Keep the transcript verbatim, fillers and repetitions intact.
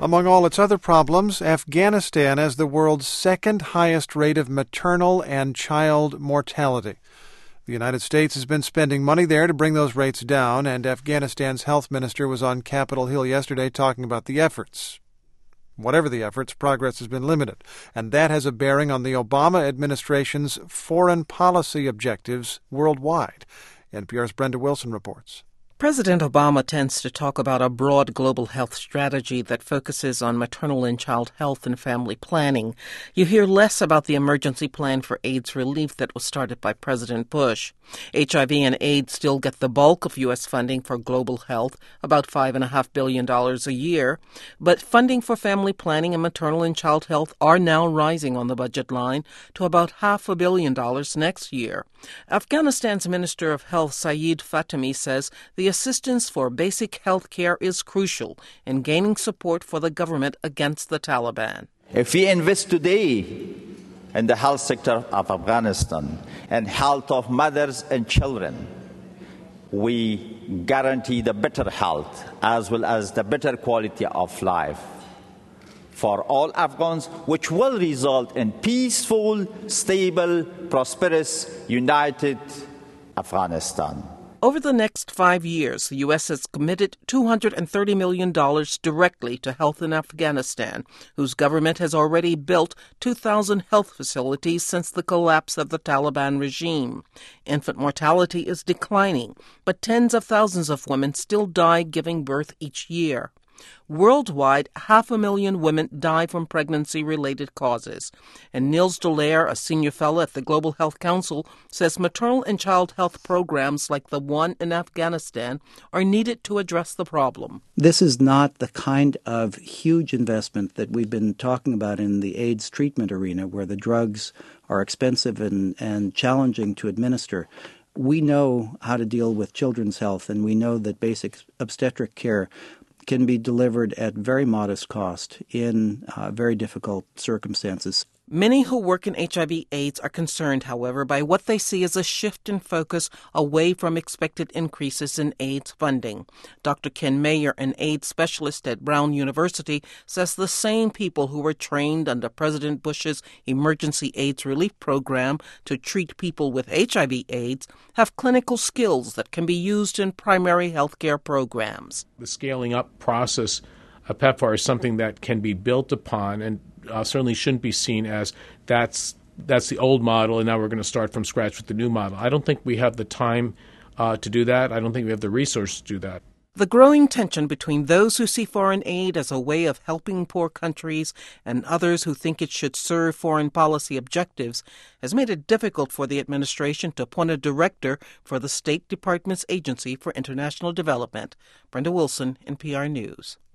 Among all its other problems, Afghanistan has the world's second highest rate of maternal and child mortality. The United States has been spending money there to bring those rates down, and Afghanistan's health minister was on Capitol Hill yesterday talking about the efforts. Whatever the efforts, progress has been limited, and that has a bearing on the Obama administration's foreign policy objectives worldwide. N P R's Brenda Wilson reports. President Obama tends to talk about a broad global health strategy that focuses on maternal and child health and family planning. You hear less about the emergency plan for AIDS relief that was started by President Bush. H I V and AIDS still get the bulk of U S funding for global health, about five point five billion dollars a year. But funding for family planning and maternal and child health are now rising on the budget line to about half a billion dollars next year. Afghanistan's Minister of Health, Saeed Fatemi, says the assistance for basic health care is crucial in gaining support for the government against the Taliban. If we invest today in the health sector of Afghanistan and health of mothers and children, we guarantee the better health as well as the better quality of life for all Afghans, which will result in peaceful, stable, prosperous, united Afghanistan. Over the next five years, the U S has committed two hundred thirty million dollars directly to health in Afghanistan, whose government has already built two thousand health facilities since the collapse of the Taliban regime. Infant mortality is declining, but tens of thousands of women still die giving birth each year. Worldwide, half a million women die from pregnancy-related causes. And Nils Dallaire, a senior fellow at the Global Health Council, says maternal and child health programs like the one in Afghanistan are needed to address the problem. This is not the kind of huge investment that we've been talking about in the AIDS treatment arena, where the drugs are expensive and, and challenging to administer. We know how to deal with children's health, and we know that basic obstetric care can be delivered at very modest cost in uh, very difficult circumstances. Many who work in H I V AIDS are concerned, however, by what they see as a shift in focus away from expected increases in AIDS funding. Doctor Ken Mayer, an AIDS specialist at Brown University, says the same people who were trained under President Bush's emergency AIDS relief program to treat people with H I V AIDS have clinical skills that can be used in primary health care programs. The scaling up process of PEPFAR is something that can be built upon and Uh, certainly shouldn't be seen as that's that's the old model and now we're going to start from scratch with the new model. I don't think we have the time uh, to do that. I don't think we have the resources to do that. The growing tension between those who see foreign aid as a way of helping poor countries and others who think it should serve foreign policy objectives has made it difficult for the administration to appoint a director for the State Department's Agency for International Development. Brenda Wilson, N P R News.